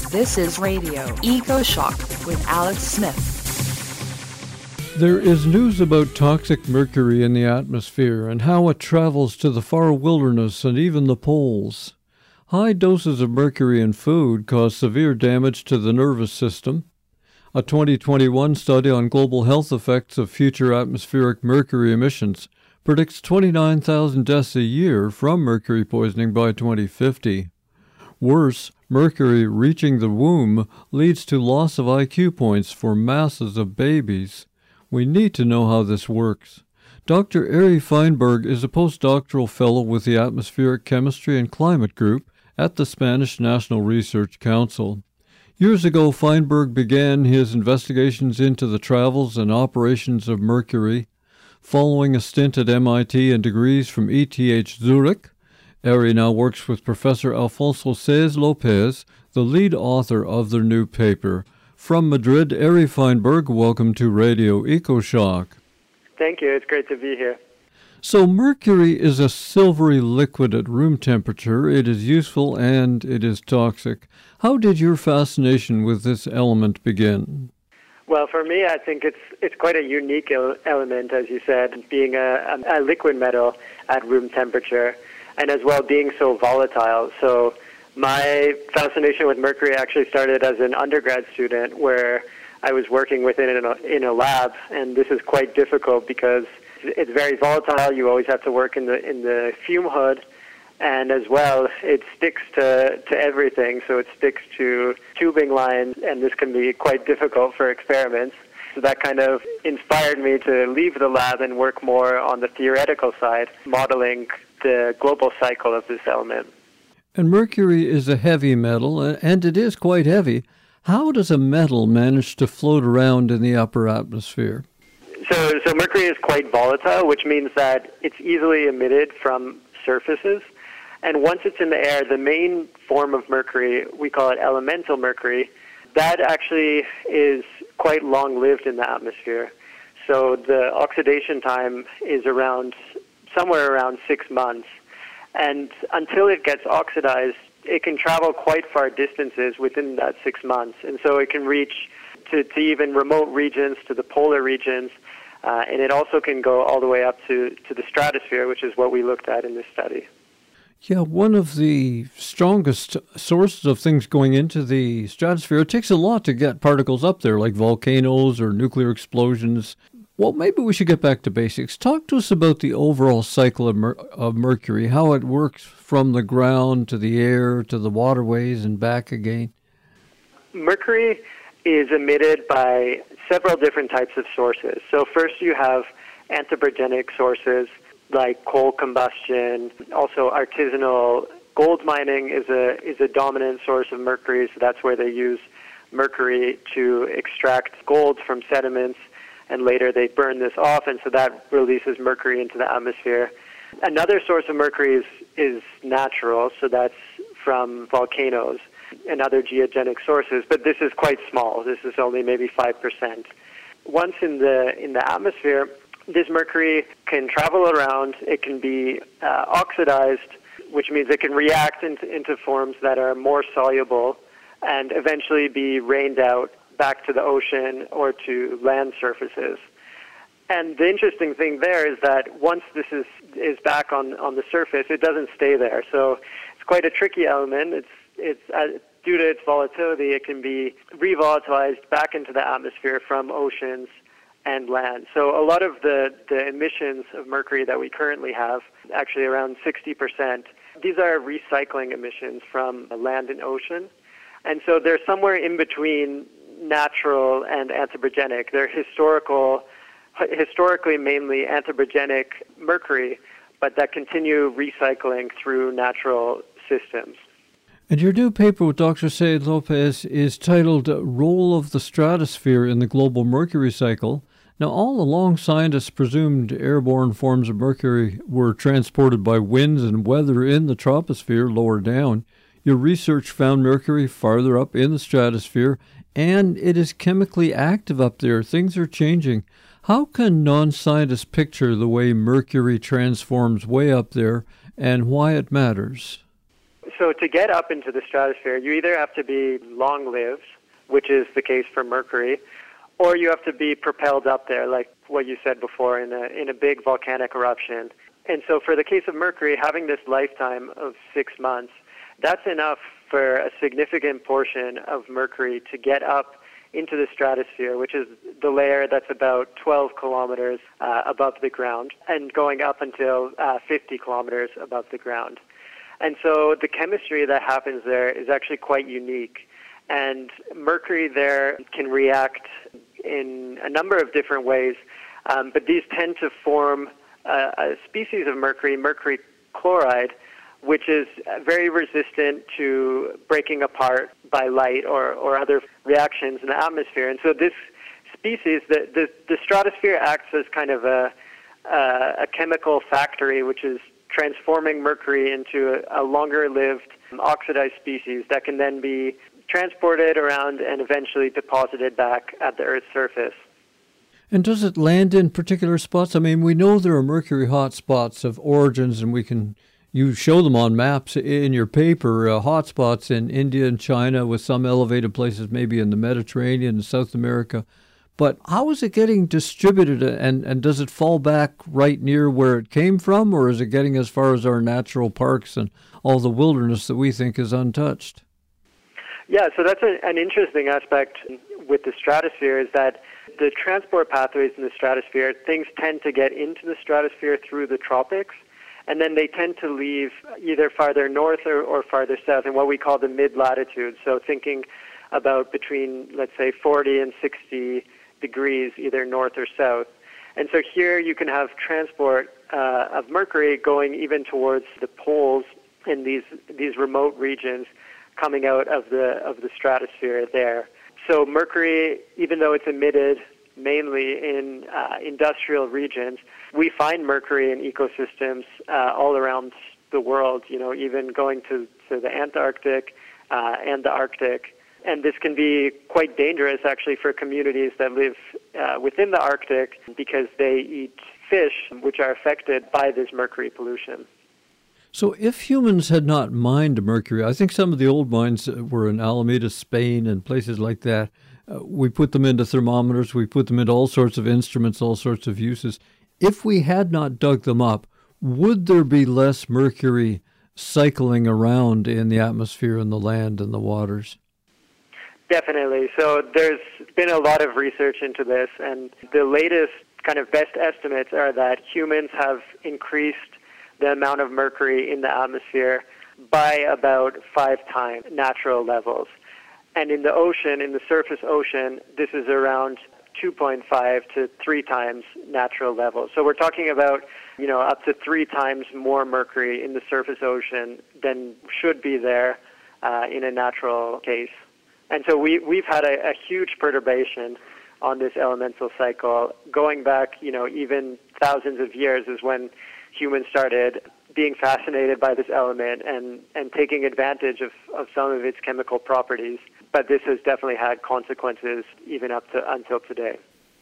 This is Radio Eco Shock with Alex Smith. There is news about toxic mercury in the atmosphere and how it travels to the far wilderness and even the poles. High doses of mercury in food cause severe damage to the nervous system. A 2021 study on global health effects of future atmospheric mercury emissions predicts 29,000 deaths a year from mercury poisoning by 2050. Worse, mercury reaching the womb leads to loss of IQ points for masses of babies. We need to know how this works. Dr. Arie Feinberg is a postdoctoral fellow with the Atmospheric Chemistry and Climate Group at the Spanish National Research Council. Years ago, Feinberg began his investigations into the travels and operations of mercury. Following a stint at MIT and degrees from ETH Zurich, Arie now works with Professor Alfonso Saez Lopez, the lead author of their new paper. From Madrid, Arie Feinberg, welcome to Radio EcoShock. Thank you. It's great to be here. So mercury is a silvery liquid at room temperature. It is useful and it is toxic. How did your fascination with this element begin? Well, for me, I think it's quite a unique element, as you said, being a liquid metal at room temperature, and as well being so volatile. So my fascination with mercury actually started as an undergrad student, where I was working within in a lab, and this is quite difficult because it's very volatile. You always have to work in the fume hood, and as well, it sticks to everything. So it sticks to tubing lines, and this can be quite difficult for experiments. So that kind of inspired me to leave the lab and work more on the theoretical side, modeling the global cycle of this element. And mercury is a heavy metal, and it is quite heavy. How does a metal manage to float around in the upper atmosphere? So mercury is quite volatile, which means that it's easily emitted from surfaces. And once it's in the air, the main form of mercury, we call it elemental mercury, that actually is quite long-lived in the atmosphere. So the oxidation time is somewhere around 6 months. And until it gets oxidized, it can travel quite far distances within that 6 months. And so it can reach to even remote regions, to the polar regions, and it also can go all the way up to the stratosphere, which is what we looked at in this study. Yeah, one of the strongest sources of things going into the stratosphere, it takes a lot to get particles up there, like volcanoes or nuclear explosions. Well, maybe we should get back to basics. Talk to us about the overall cycle of mercury, how it works from the ground to the air to the waterways and back again. Mercury is emitted by several different types of sources. So first you have anthropogenic sources like coal combustion. Also artisanal gold mining is a dominant source of mercury, so that's where they use mercury to extract gold from sediments, and later they burn this off, and so that releases mercury into the atmosphere. Another source of mercury is natural, so that's from volcanoes and other geogenic sources, but this is quite small. This is only maybe 5%. Once in the atmosphere, this mercury can travel around. It can be oxidized, which means it can react into forms that are more soluble and eventually be rained out back to the ocean or to land surfaces. And the interesting thing there is that once this is back on the surface, it doesn't stay there. So it's quite a tricky element. It's due to its volatility, it can be revolatilized back into the atmosphere from oceans and land. So a lot of the emissions of mercury that we currently have, actually around 60%, these are recycling emissions from land and ocean. And so they're somewhere in between natural and anthropogenic. They're historically mainly anthropogenic mercury, but that continue recycling through natural systems. And your new paper with Dr. Saez Lopez is titled Role of the Stratosphere in the Global Mercury Cycle. Now, all along, scientists presumed airborne forms of mercury were transported by winds and weather in the troposphere lower down. Your research found mercury farther up in the stratosphere, and it is chemically active up there. Things are changing. How can non-scientists picture the way mercury transforms way up there and why it matters? So to get up into the stratosphere, you either have to be long-lived, which is the case for Mercury, or you have to be propelled up there, like what you said before, in a big volcanic eruption. And so for the case of Mercury, having this lifetime of 6 months, that's enough for a significant portion of Mercury to get up into the stratosphere, which is the layer that's about 12 kilometers above the ground, and going up until 50 kilometers above the ground. And so the chemistry that happens there is actually quite unique. And Mercury there can react in a number of different ways, but these tend to form a species of mercury, mercury chloride, which is very resistant to breaking apart by light or other reactions in the atmosphere. And so this species, the stratosphere acts as kind of a chemical factory, which is transforming mercury into a longer-lived oxidized species that can then be transported around and eventually deposited back at the Earth's surface. And does it land in particular spots? I mean, we know there are mercury hotspots of origins, and you show them on maps in your paper, hotspots in India and China, with some elevated places maybe in the Mediterranean and South America. But how is it getting distributed, and does it fall back right near where it came from, or is it getting as far as our natural parks and all the wilderness that we think is untouched? Yeah, so that's an interesting aspect with the stratosphere, is that the transport pathways in the stratosphere, things tend to get into the stratosphere through the tropics, and then they tend to leave either farther north or farther south in what we call the mid-latitude. So thinking about between, let's say, 40 and 60 degrees, either north or south. And so here you can have transport of mercury going even towards the poles in these remote regions, coming out of the stratosphere there. So mercury, even though it's emitted mainly in industrial regions, we find mercury in ecosystems all around the world, even going to the Antarctic and the Arctic. And this can be quite dangerous, actually, for communities that live within the Arctic, because they eat fish which are affected by this mercury pollution. So if humans had not mined mercury, I think some of the old mines were in Alameda, Spain, and places like that. We put them into thermometers, we put them into all sorts of instruments, all sorts of uses. If we had not dug them up, would there be less mercury cycling around in the atmosphere and the land and the waters? Definitely. So there's been a lot of research into this, and the latest kind of best estimates are that humans have increased the amount of mercury in the atmosphere by about 5 times natural levels. And in the ocean, in the surface ocean, this is around 2.5 to 3 times natural levels. So we're talking about, up to 3 times more mercury in the surface ocean than should be there in a natural case. And so we've had a huge perturbation on this elemental cycle. Going back, even thousands of years is when humans started being fascinated by this element and taking advantage of some of its chemical properties. But this has definitely had consequences even until today.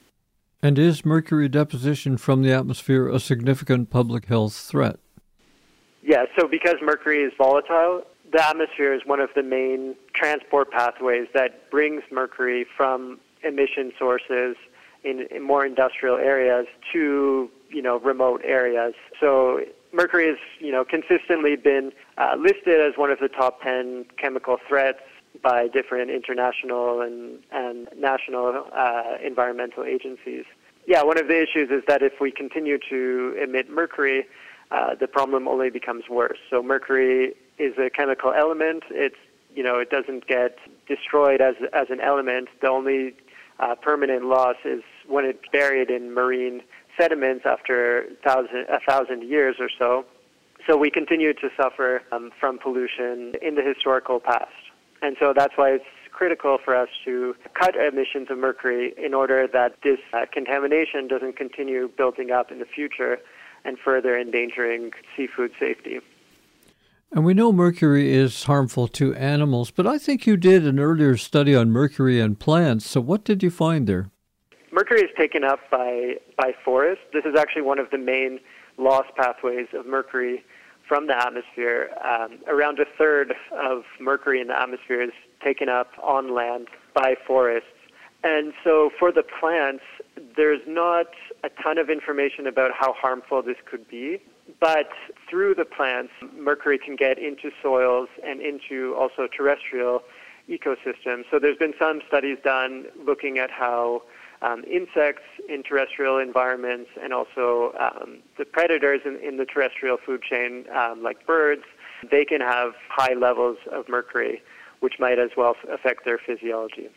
And is mercury deposition from the atmosphere a significant public health threat? Yeah, so because mercury is volatile, the atmosphere is one of the main transport pathways that brings mercury from emission sources in more industrial areas to, remote areas. So mercury has, consistently been listed as one of the top 10 chemical threats by different international and national environmental agencies. Yeah, one of the issues is that if we continue to emit mercury, the problem only becomes worse. So mercury is a chemical element. It doesn't get destroyed as an element. The only permanent loss is when it's buried in marine sediments after 1,000 years or so. So we continue to suffer from pollution in the historical past. And so that's why it's critical for us to cut emissions of mercury in order that this contamination doesn't continue building up in the future and further endangering seafood safety. And we know mercury is harmful to animals, but I think you did an earlier study on mercury and plants. So what did you find there? Mercury is taken up by forests. This is actually one of the main loss pathways of mercury from the atmosphere, around a third of mercury in the atmosphere is taken up on land by forests. And so for the plants, there's not a ton of information about how harmful this could be, but through the plants, mercury can get into soils and into also terrestrial ecosystems. So there's been some studies done looking at how insects in terrestrial environments and also the predators in the terrestrial food chain, like birds, they can have high levels of mercury, which might as well affect their physiology.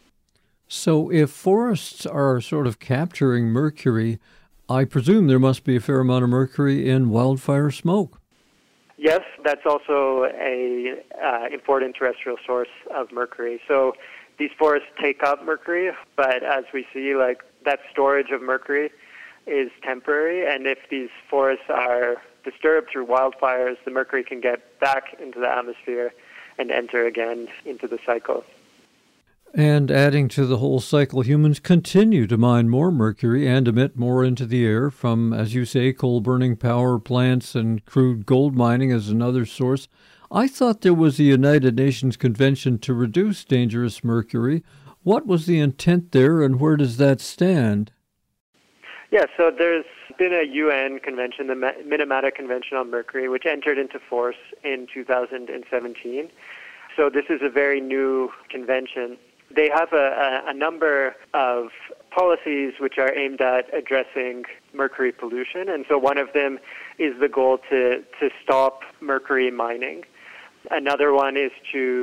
So if forests are sort of capturing mercury, I presume there must be a fair amount of mercury in wildfire smoke. Yes, that's also a important terrestrial source of mercury. So these forests take up mercury, but as we see, like that storage of mercury is temporary, and if these forests are disturbed through wildfires, the mercury can get back into the atmosphere and enter again into the cycle. And adding to the whole cycle, humans continue to mine more mercury and emit more into the air from, as you say, coal-burning power plants and crude gold mining as another source. I thought there was a United Nations Convention to reduce dangerous mercury. What was the intent there, and where does that stand? Yeah, so there's been a UN convention, the Minamata Convention on Mercury, which entered into force in 2017. So this is a very new convention. They have a number of policies which are aimed at addressing mercury pollution, and so one of them is the goal to stop mercury mining. Another one is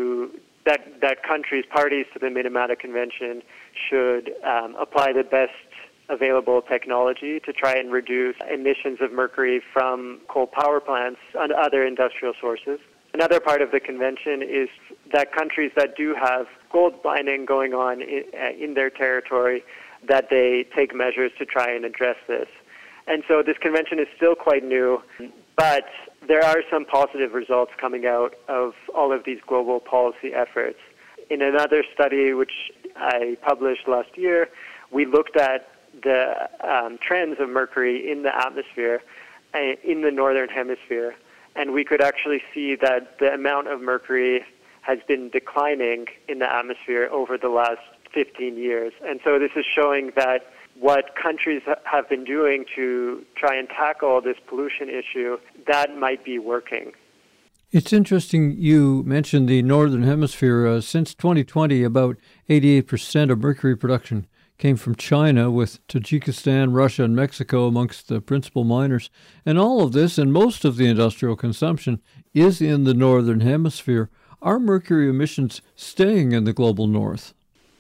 that countries, parties to the Minamata Convention, should apply the best available technology to try and reduce emissions of mercury from coal power plants and other industrial sources. Another part of the convention is that countries that do have gold mining going on in their territory, that they take measures to try and address this. And so this convention is still quite new, but there are some positive results coming out of all of these global policy efforts. In another study which I published last year, we looked at the trends of mercury in the atmosphere in the northern hemisphere, and we could actually see that the amount of mercury has been declining in the atmosphere over the last 15 years. And so this is showing that what countries have been doing to try and tackle this pollution issue, that might be working. It's interesting you mentioned the Northern Hemisphere. Since 2020, about 88% of mercury production came from China, with Tajikistan, Russia, and Mexico amongst the principal miners. And all of this and most of the industrial consumption is in the Northern Hemisphere. Are mercury emissions staying in the global north?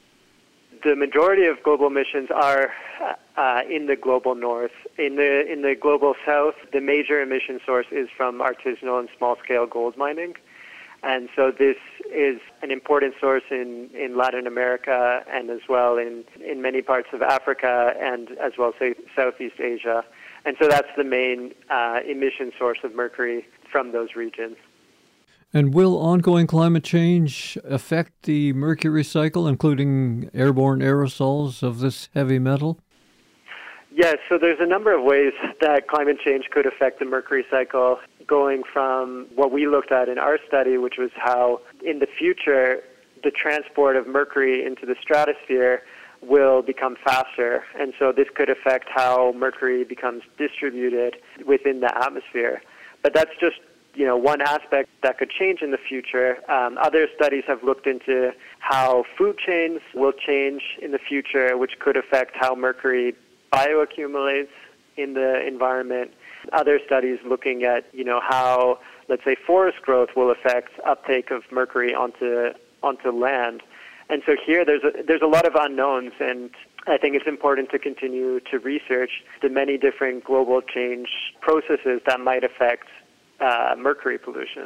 The majority of global emissions are in the global north. In the global south, the major emission source is from artisanal and small-scale gold mining. And so this is an important source in Latin America and as well in many parts of Africa and as well as Southeast Asia. And so that's the main emission source of mercury from those regions. And will ongoing climate change affect the mercury cycle, including airborne aerosols of this heavy metal? Yes, so there's a number of ways that climate change could affect the mercury cycle, going from what we looked at in our study, which was how in the future the transport of mercury into the stratosphere will become faster. And so this could affect how mercury becomes distributed within the atmosphere. But that's just one aspect that could change in the future. Other studies have looked into how food chains will change in the future, which could affect how mercury bioaccumulates in the environment. Other studies looking at, how, let's say, forest growth will affect uptake of mercury onto land. And so here there's a lot of unknowns, and I think it's important to continue to research the many different global change processes that might affect mercury pollution.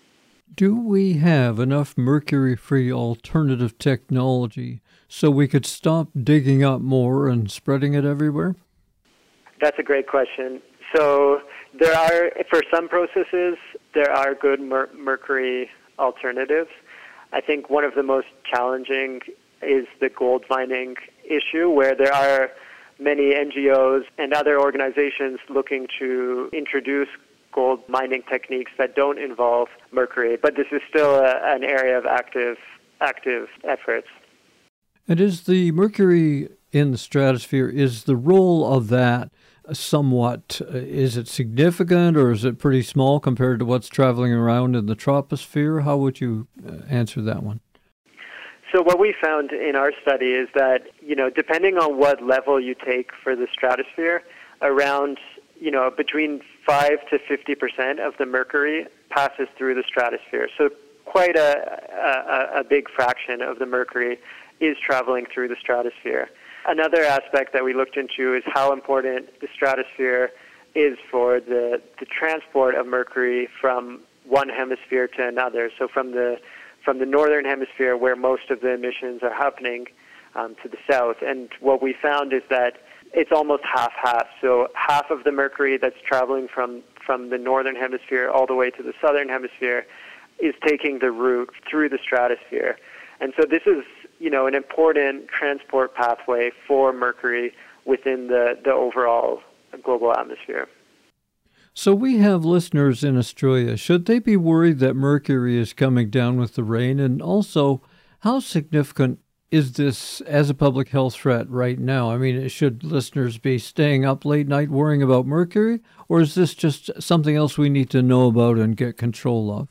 Do we have enough mercury-free alternative technology so we could stop digging up more and spreading it everywhere? That's a great question. So for some processes, there are good mercury alternatives. I think one of the most challenging is the gold mining issue, where there are many NGOs and other organizations looking to introduce gold mining techniques that don't involve mercury, but this is still an area of active efforts. And is the mercury in the stratosphere, is the role of that somewhat, is it significant or is it pretty small compared to what's traveling around in the troposphere? How would you answer that one? So what we found in our study is that, depending on what level you take for the stratosphere, around, between 5 to 50% of the mercury passes through the stratosphere. So quite a big fraction of the mercury is traveling through the stratosphere. Another aspect that we looked into is how important the stratosphere is for the transport of mercury from one hemisphere to another. So from the northern hemisphere, where most of the emissions are happening, to the south. And what we found is that it's almost half-half. So half of the mercury that's traveling from the northern hemisphere all the way to the southern hemisphere is taking the route through the stratosphere. And so this is, an important transport pathway for mercury within the overall global atmosphere. So we have listeners in Australia. Should they be worried that mercury is coming down with the rain? And also, how significant is this as a public health threat right now? I mean, should listeners be staying up late night worrying about mercury? Or is this just something else we need to know about and get control of?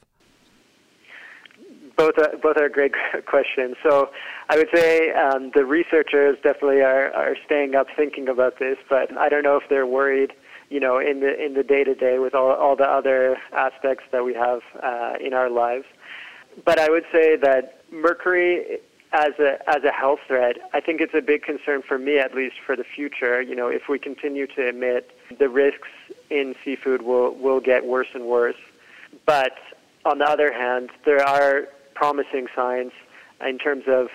Both are great questions. So I would say the researchers definitely are staying up thinking about this, but I don't know if they're worried, in the day-to-day with all the other aspects that we have in our lives. But I would say that mercury as a health threat, I think it's a big concern for me, at least for the future. If we continue to emit, the risks in seafood will get worse and worse. But on the other hand, there are promising signs in terms of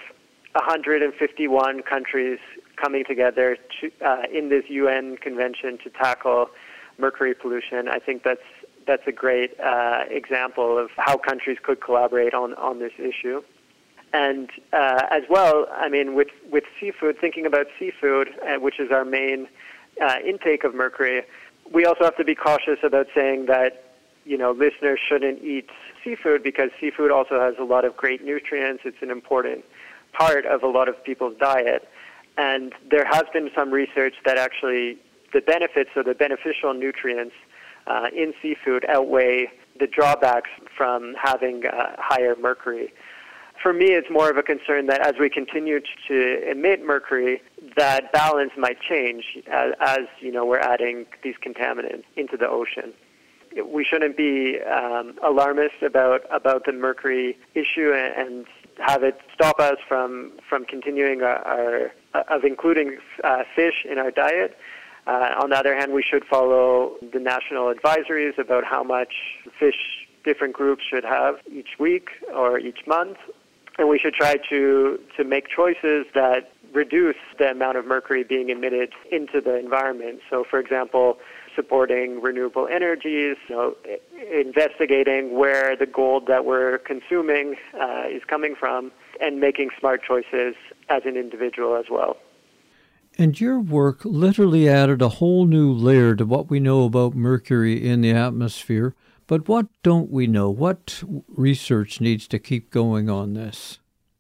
151 countries coming together in this UN convention to tackle mercury pollution. I think that's a great example of how countries could collaborate on this issue. And as well, I mean, with seafood, thinking about seafood, which is our main intake of mercury, we also have to be cautious about saying that, listeners shouldn't eat seafood, because seafood also has a lot of great nutrients. It's an important part of a lot of people's diet. And there has been some research that actually the benefits or the beneficial nutrients in seafood outweigh the drawbacks from having higher mercury. For me, it's more of a concern that as we continue to emit mercury, that balance might change as we're adding these contaminants into the ocean. We shouldn't be alarmist about the mercury issue and have it stop us from continuing of including fish in our diet. On the other hand, we should follow the national advisories about how much fish different groups should have each week or each month. And we should try to make choices that reduce the amount of mercury being emitted into the environment. So, for example, supporting renewable energies, investigating where the gold that we're consuming is coming from, and making smart choices as an individual as well. And your work literally added a whole new layer to what we know about mercury in the atmosphere. But what don't we know? What research needs to keep going on this?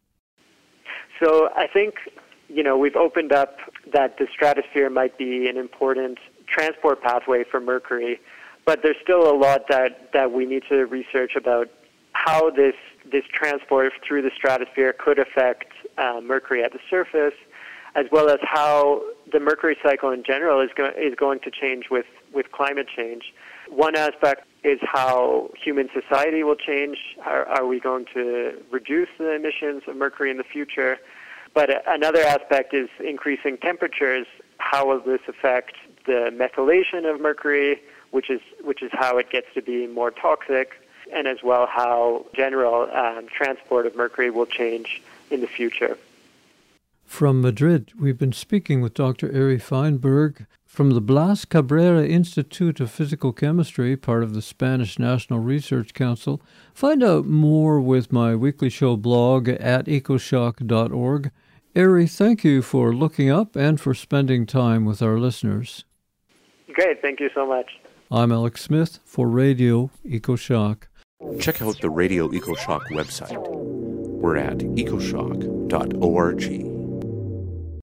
So I think, we've opened up that the stratosphere might be an important transport pathway for mercury, but there's still a lot that we need to research about how this transport through the stratosphere could affect mercury at the surface, as well as how the mercury cycle in general is going to change with climate change. One aspect is how human society will change. Are we going to reduce the emissions of mercury in the future? But another aspect is increasing temperatures. How will this affect the methylation of mercury, which is how it gets to be more toxic, and as well how general transport of mercury will change in the future. From Madrid, we've been speaking with Dr. Arie Feinberg from the Blas Cabrera Institute of Physical Chemistry, part of the Spanish National Research Council. Find out more with my weekly show blog at ecoshock.org. Arie, thank you for looking up and for spending time with our listeners. Great, thank you so much. I'm Alex Smith for Radio EcoShock. Check out the Radio EcoShock website. We're at ecoshock.org.